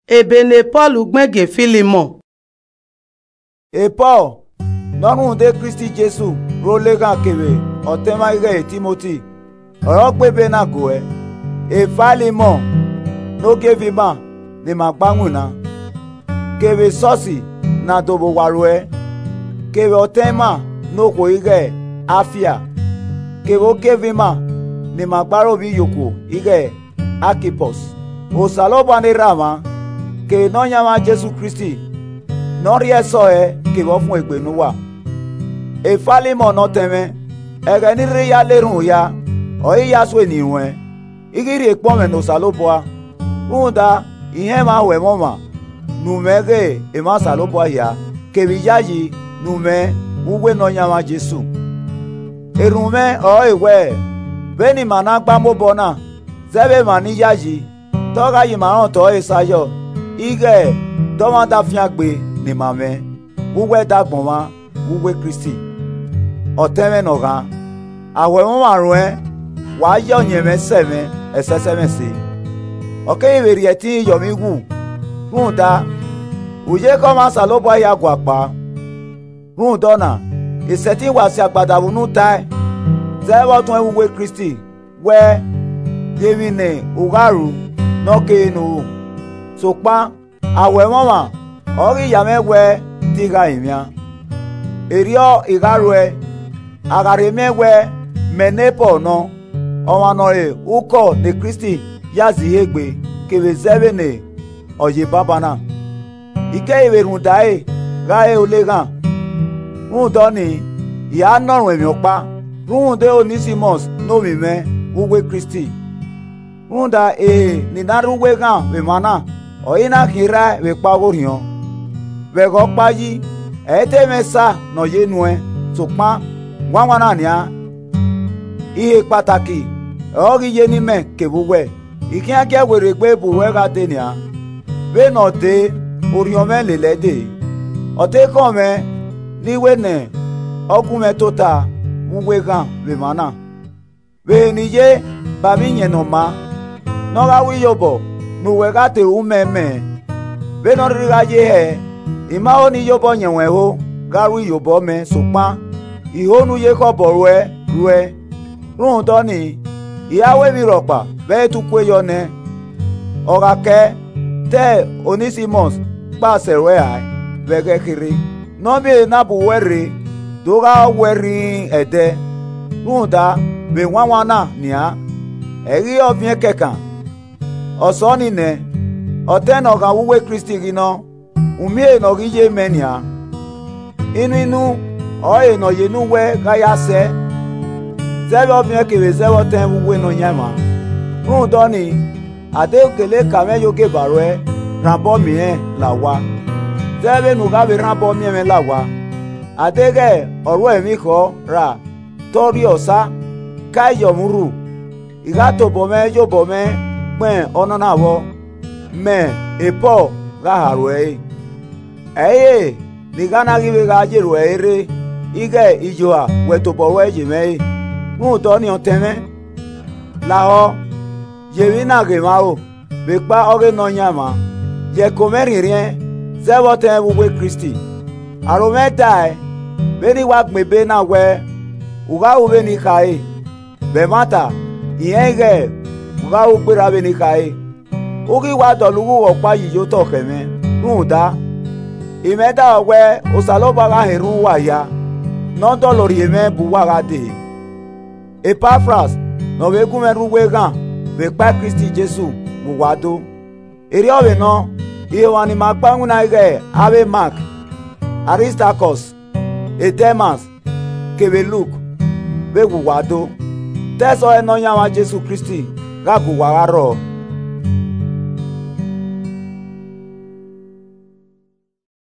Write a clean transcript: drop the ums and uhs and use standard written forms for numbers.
Ebene Paul gbege Filimon. Et Paul, non de Christi Jésus, rolega kebe, otema ige Timothy, orokpe bena goe, et Filimon, no gevima, de magbanguna, kebe sosi, na dobo warue, kebe otema, no koige, afia, kebe gevima, de magbaro bi yoko, ige, akipos, o saloba ne rama, que no llama Jésus Christi, no riesoe que vos fue gbenuwa. E Filimon no teme, ege ni re ya lerun ya, oyi ya so eniwe, igiri ekpome no saloboa, runda ihe ma we moma, numege e ma saloboa ya, que viyaji nume uwe no llama Jésus. Erume o ewe, beni managba mobona, zebe mani yaji, toga yimaron to esayo, ige doma da fiagbe ni mame wuwe dagbon wa wuwe Kristi oteme noga awe mo marun wa yo yeme seme eseseme si okay iberi eti yomi wu runda uje ko ma salobo ya gwapa rundona iseti wa si agbada wunu tai zewo tun wuwe Kristi we yemine ugaru no kenu sokpa awe mama ori yamewe tiga imia erio igarwe agaremewe menepo no owanore uko de Kristi yazi egbe kebe zebene oye babana ike iwerun dai gae olega rundoni ya norun emi opa runde Onesimus no mi me wuwe Kristi runda ni naruwe gan we mana oyina kira we pagorion we go payi ete mesa no yenue sopa wanwana nia ihe pataki ori yeni me kebuwe ikia ke were gbe buwe ga tenia we no de orion me lelede ote come ni we ne ogume tota wuwe gan we mana we ni ye ba mi yen no ma no ga wi yobo nuwe ga te umeme be no riga ye he ima oni yobo nyenwe ho garu yobo me sopa ihonu ye ko borwe rue run do ni iyawe mi ropa be tu kwe yo ne oga ke te Onesimus pa serwe ai bege kiri no be na bu were do ga weri ede run da be wanwana nia eri obien kekan osoni ne oteno ga wuwe Kristi gino umie no giye menia inu oye no yenu we ga ya se zebo bien ke zebo ten wuwe no nyama run doni ade okele kame yoge barwe rabo mie lawa zebe nu ga be rabo mie me lawa ade ge oru emi ko ra tori osa kayo muru igato bome yo bome gben onona wo me epo ga harwe eye ni gana gibe ga jeru ere ige ijoa weto bowe jime mu to ni oteme la ho yewi na ge ma o be pa oge no nyama ye komeri rien zebo te wuwe Kristi arometa be ni wa gbe be na we uga ube ni kai be mata iyege uga ugbera be ni kai ogi wa dolugu opa yiyo to keme runda imeda owe osaloba ga heru wa ya no dolori eme buwa ga de Epaphras no be gume ruwe gan be pa Kristi Jesu buwado eri owe no iye wani magbangu na ige ave Mark Aristarchus Demas kebe Luke be buwado teso eno yawa Jesu Kristi ga buwa ro